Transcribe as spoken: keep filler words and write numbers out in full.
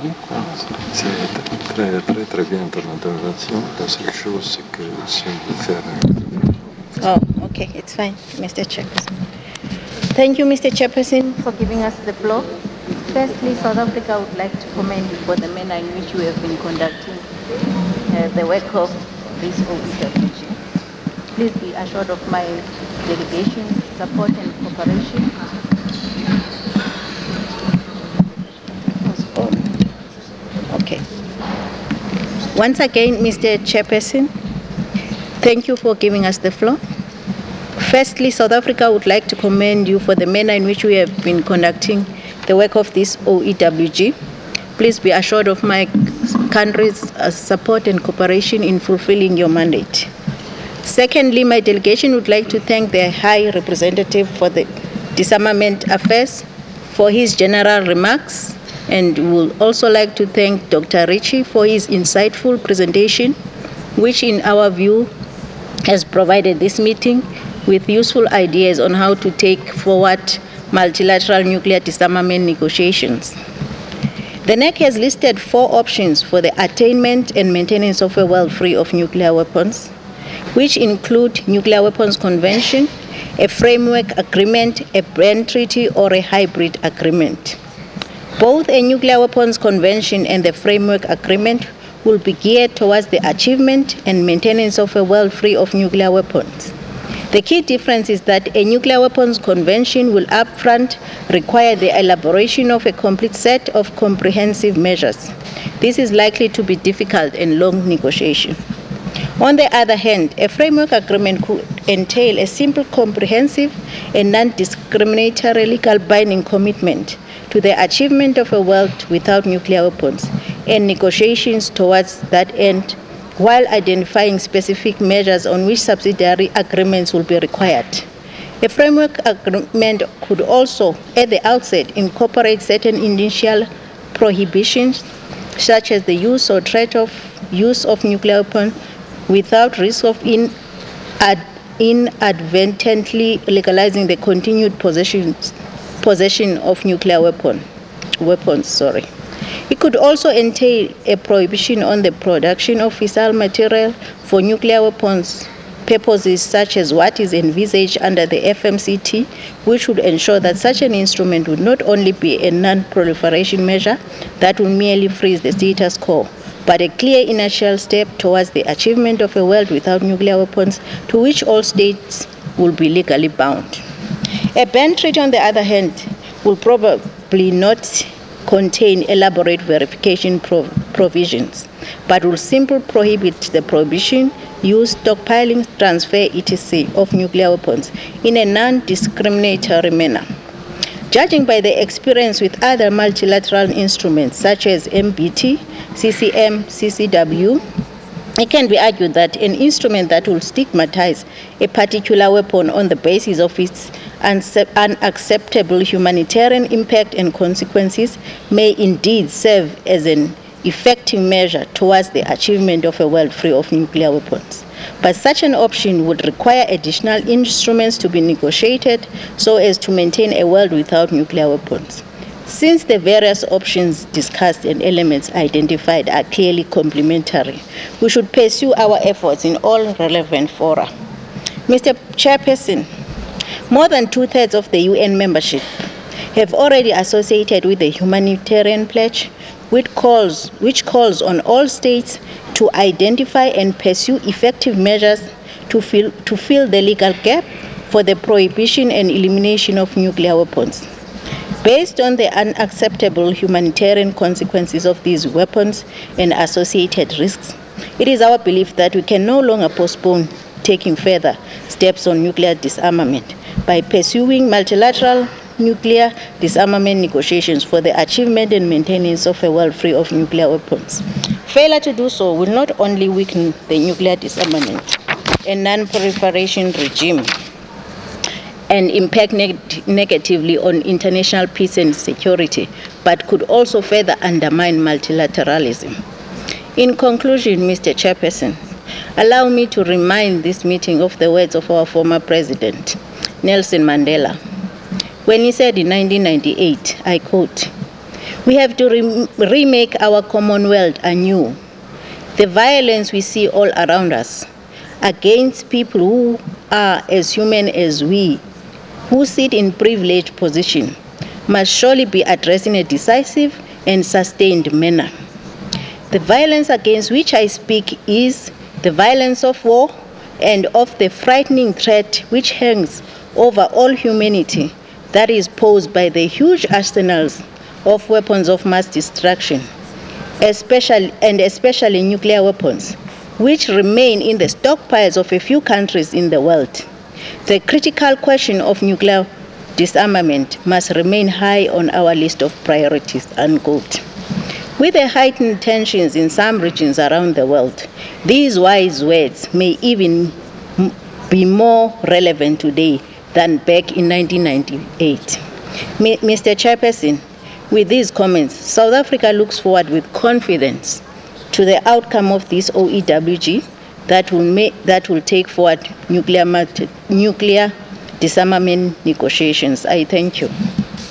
C'est très, très, très bien ton intervention. La seule chose, c'est que si on veut faire un... Oh, okay, it's fine, Mister Chairperson. Thank you, Mister Chairperson, for giving us the floor. Firstly, South Africa would like to commend you for the manner in which you have been conducting uh, the work of this O E W G. Please be assured of my delegation's support and cooperation. Okay. Once again, Mister Chairperson, thank you for giving us the floor. Firstly, South Africa would like to commend you for the manner in which we have been conducting the work of this O E W G. Please be assured of my country's uh, support and cooperation in fulfilling your mandate. Secondly, my delegation would like to thank the High Representative for the Disarmament Affairs for his general remarks, and we would also like to thank Doctor Ritchie for his insightful presentation, which in our view has provided this meeting with useful ideas on how to take forward multilateral nuclear disarmament negotiations. The N E C has listed four options for the attainment and maintenance of a world free of nuclear weapons, which include nuclear weapons convention, a framework agreement, a ban treaty, or a hybrid agreement. Both a nuclear weapons convention and the framework agreement will be geared towards the achievement and maintenance of a world free of nuclear weapons. The key difference is that a nuclear weapons convention will upfront require the elaboration of a complete set of comprehensive measures. This is likely to be difficult and long negotiation. On the other hand, a framework agreement could entail a simple, comprehensive, and non-discriminatory legal binding commitment to the achievement of a world without nuclear weapons and negotiations towards that end, while identifying specific measures on which subsidiary agreements will be required. A framework agreement could also, at the outset, incorporate certain initial prohibitions, such as the use or threat of use of nuclear weapons without risk of in, ad, inadvertently legalizing the continued possession, possession of nuclear weapon, weapons. Sorry. It could also entail a prohibition on the production of fissile material for nuclear weapons purposes, such as what is envisaged under the F M C T, which would ensure that such an instrument would not only be a non-proliferation measure that will merely freeze the status quo, but a clear initial step towards the achievement of a world without nuclear weapons, to which all states will be legally bound. A ban treaty, on the other hand, will probably not contain elaborate verification prov provisions, but will simply prohibit the prohibition, use, stockpiling, transfer, et cetera of nuclear weapons in a non-discriminatory manner. Judging by the experience with other multilateral instruments such as M B T, C C M, C C W, it can be argued that an instrument that will stigmatize a particular weapon on the basis of its unacceptable humanitarian impact and consequences may indeed serve as an effective measure towards the achievement of a world free of nuclear weapons. But such an option would require additional instruments to be negotiated so as to maintain a world without nuclear weapons. Since the various options discussed and elements identified are clearly complementary, we should pursue our efforts in all relevant fora. Mister Chairperson, more than two-thirds of the U N membership have already associated with the humanitarian pledge, which calls, which calls on all states to identify and pursue effective measures to fill, to fill the legal gap for the prohibition and elimination of nuclear weapons. Based on the unacceptable humanitarian consequences of these weapons and associated risks, it is our belief that we can no longer postpone taking further steps on nuclear disarmament by pursuing multilateral nuclear disarmament negotiations for the achievement and maintenance of a world free of nuclear weapons. Failure to do so will not only weaken the nuclear disarmament and non-proliferation regime and impact neg negatively on international peace and security, but could also further undermine multilateralism. In conclusion, Mister Chairperson, allow me to remind this meeting of the words of our former president, Nelson Mandela, when he said in nineteen ninety-eight, I quote, We have to re- remake our Commonwealth anew. The violence we see all around us against people who are as human as we, who sit in privileged position, must surely be addressed in a decisive and sustained manner. The violence against which I speak is the violence of war and of the frightening threat which hangs over all humanity, that is posed by the huge arsenals of weapons of mass destruction, especially and especially nuclear weapons, which remain in the stockpiles of a few countries in the world. The critical question of nuclear disarmament must remain high on our list of priorities, unquote. With the heightened tensions in some regions around the world, these wise words may even be more relevant today than back in nineteen ninety-eight. Mister Chairperson, with these comments, South Africa looks forward with confidence to the outcome of this O E W G that will, make, that will take forward nuclear, nuclear disarmament negotiations. I thank you.